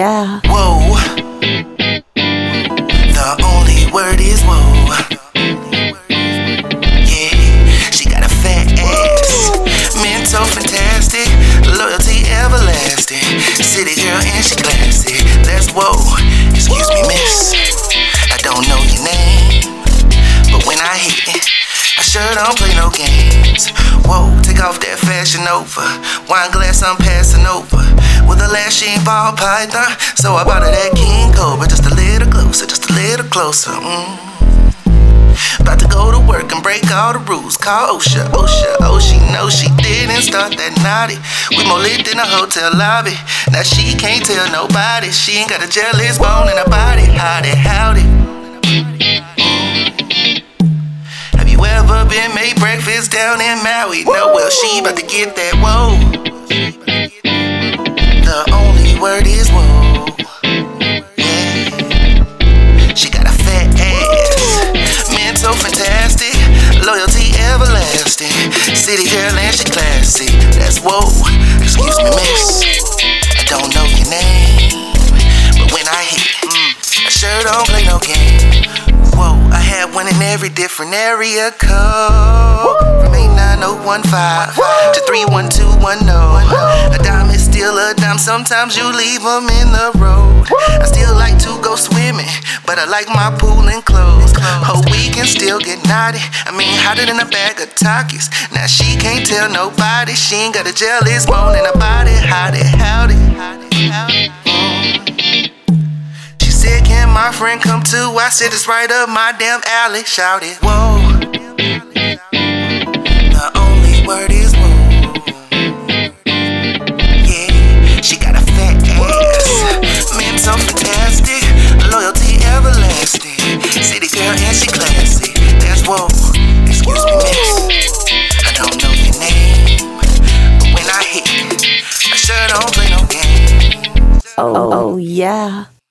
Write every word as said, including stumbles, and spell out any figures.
yeah. Whoa. The only word is whoa. Yeah, she got a fat ass, mental fantastic, loyalty everlasting, city girl and she classy. That's whoa. Excuse me, miss, I don't know your name, but when I hit it, I sure don't play no games. Whoa, take off that Fashion Nova, wine glass I'm passing over. With a lash she ain't ball python, so I bought her that King Cobra. Just a little closer, just a little closer. Mm. About to go to work and break all the rules. Call OSHA, OSHA, oh she knows she didn't start that naughty. We more lit in a hotel lobby. Now she can't tell nobody. She ain't got a jealous bone in her body. Howdy, howdy. Have you ever been made breakfast down in Maui? No, well she about to get that whoa. The only word is whoa. Yeah. She got a fat ass, mental fantastic, loyalty everlasting, city girl and she classy. That's whoa. Excuse me, miss, I don't know your name, but when I hit, mm, I sure don't play no game. Whoa, I had one in every different area code. From eight nine oh one five to three one two one oh. A dime is still a dime, sometimes you leave them in the road. I still like to go swimming, but I like my pool and clothes. Oh, we can still get naughty, I mean hotter than a bag of Takis. Now she can't tell nobody, she ain't got a jealous bone in her body. Howdy, howdy, mm. She said, can my friend come too? I said, it's right up my damn alley. Shouted, whoa. The only word is whoa. Yeah, she got a fat ass, mental fantastic, loyalty everlasting, city girl and she classy. That's whoa. Excuse me, miss, I don't know your name, but when I hit, I sure don't play no game. Oh, oh yeah.